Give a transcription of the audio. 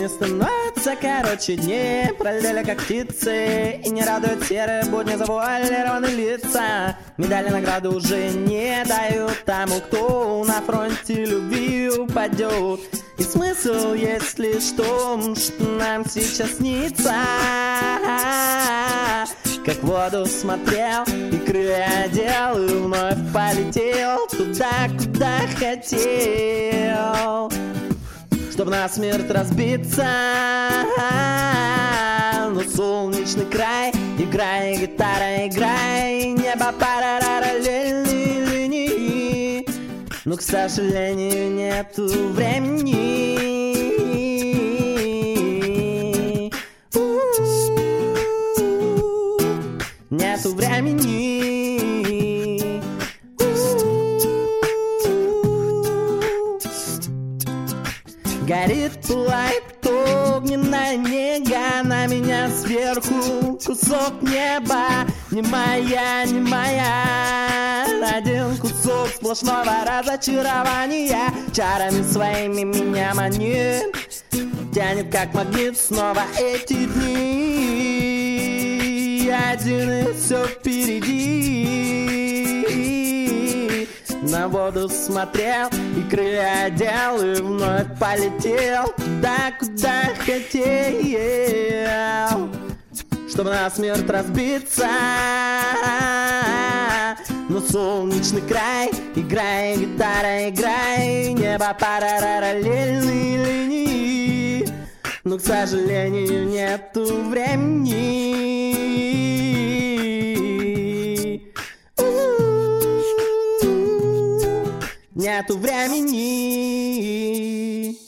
не становятся короче дни, пролетели как птицы, и не радуют серые будни завуалированные лица. Медали награды уже не дают тому, кто на фронте любви упадет. И смысл есть лишь в том, что нам сейчас снится. Как в воду смотрел и крылья одел, и вновь полетел туда, куда хотел. Чтоб на смерть разбиться, но солнечный край, играй, гитара, играй, небо параллельные линии. Но, к сожалению, нету времени. Нету времени. Горит, пылает огненная нега, на меня сверху кусок неба. Не моя, не моя, один кусок сплошного разочарования. Чарами своими меня манит, тянет как магнит снова эти дни. Один и все впереди. На воду смотрел и крылья одел, и вновь полетел туда, куда хотел. Чтобы на смерть разбиться, но солнечный край, играй, гитара, играй, небо параллельные линии. Но, к сожалению, нету времени. Нету времени.